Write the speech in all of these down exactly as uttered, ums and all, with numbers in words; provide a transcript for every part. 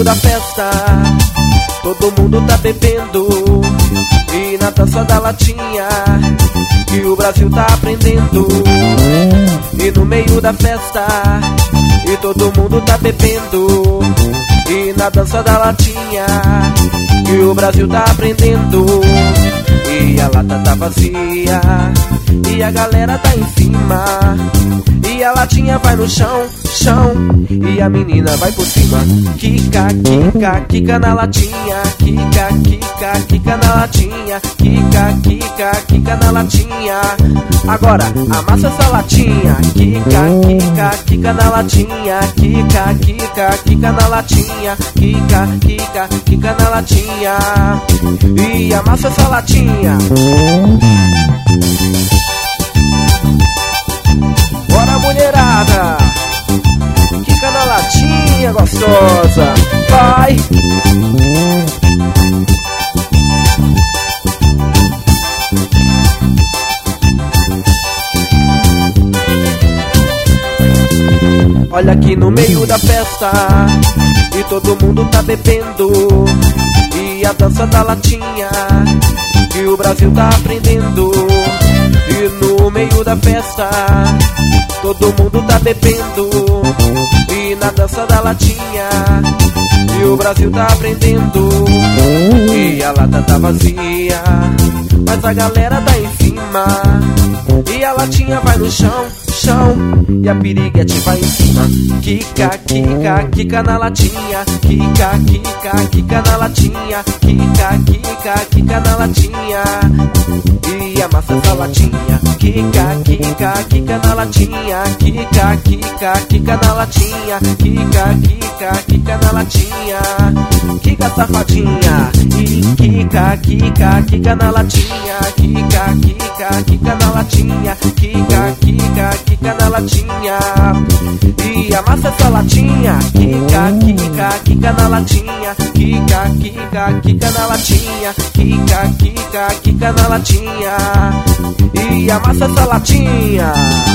meio da festa, todo mundo tá bebendo, e na dança da latinha, que o Brasil tá aprendendo. E no meio da festa, e todo mundo tá bebendo, e na dança da latinha, que o Brasil tá aprendendo. E a lata tá vazia, e a galera tá em cima, e a latinha vai no chão, chão, e a menina vai por cima. Quica, quica, quica na latinha, quica, quica, quica na latinha, quica, quica, quica na latinha. Agora amassa essa latinha, quica, quica, quica na latinha, quica, quica, quica na latinha, quica, quica, quica na latinha. E amassa essa latinha. Bora, mulherada, quica na latinha gostosa, vai. Olha aqui no meio da festa, e todo mundo tá bebendo, e a dança da latinha, que o Brasil tá aprendendo. E no meio da festa, todo mundo tá bebendo, e na dança da latinha, que o Brasil tá aprendendo. E a lata tá vazia, mas a galera tá em cima, e a latinha vai no chão, chão, e a piriguete vai em cima. Quica, quica, quica na latinha, quica, quica, quica na latinha, quica, quica, quica na latinha. E amassa essa latinha, quica, quica, quica na latinha, quica, quica, quica na latinha, quica, quica, quica na latinha. Quica safadinha, e quica, quica, quica na latinha, quica, quica, quica na latinha, quica, quica, quica na latinha. E amassa essa latinha, quica, quica, quica na latinha, quica, quica, quica na latinha, quica, quica, quica na latinha. E amassa essa latinha.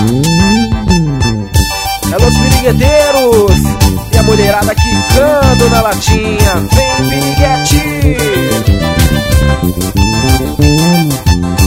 É los pirigueteiros e a mulherada quicando na latinha. Vem, piriguete!